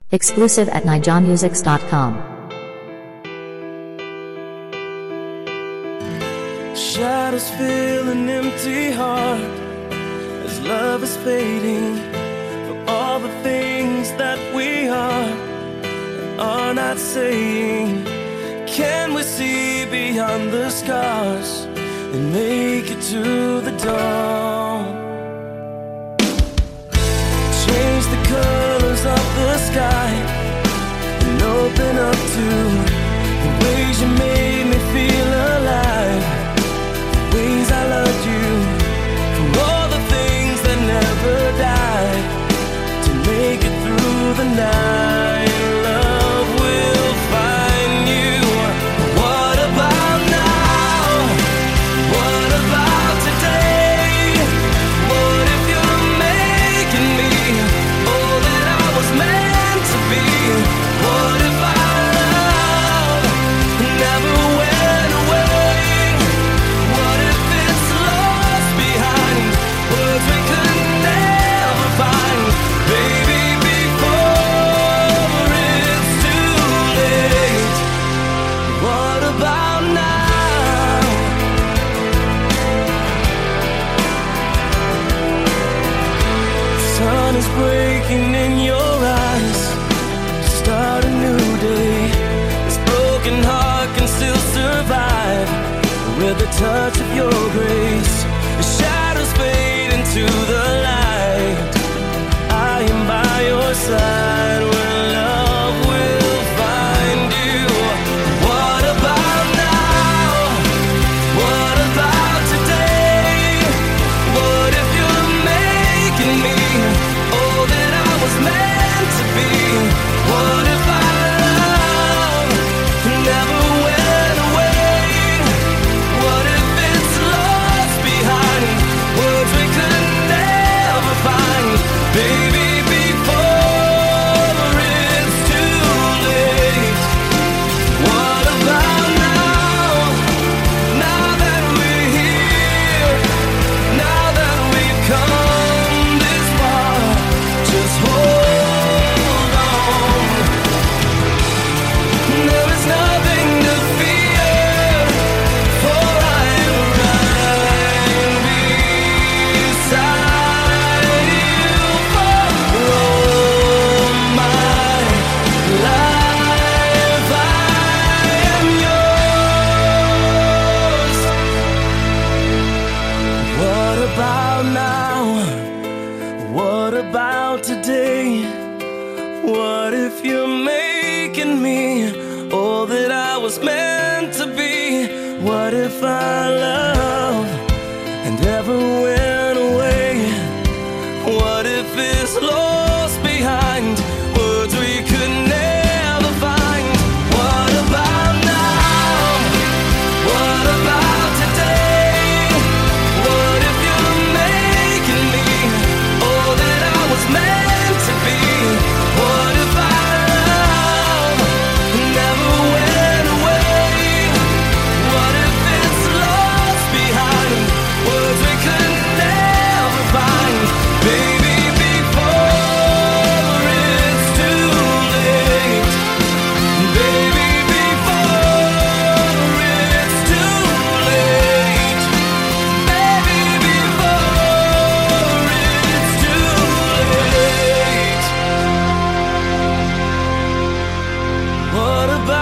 Exclusive at nijamusics.com. Shadows fill an empty heart as love is fading for all the things that we are not saying. Can we see beyond the scars and make it to the dawn? Change the colors of the sky and open up to the ways you made me feel alive, the ways I loved you, for all the things that never die, to make it through the night. Love will find you. What about now? What about today? What if you're making me all that I was meant to be? What if our love never went away? What if it's lost behind words we could never find? Baby, before it's too late. What about now? The sun is breaking in your eyes to start a new day. This broken heart can still survive with the touch of your grace. The shadows fade into the light. I am by your side when love will find you. What about now? What about today? What if you're making me all that I was meant to be? What if our love never went away? What if it's lost behind words we could never find? Baby, before it's too late. What about now? Now that we're here, now that we've come this far, just hold on. There is nothing to fear, for I am right beside you for all my life. I am yours. What about now? What about today? What if you're making me all that I was meant to be? What if our love and ever went away? What if it's lost behind words we could never find? What about now? What about today? What if you're making me all that I was meant to be? What if our love never went away? What if it's lost behind words we could never find? Baby, before it's too late. Baby, before it's too late. Baby, before it's too late. What about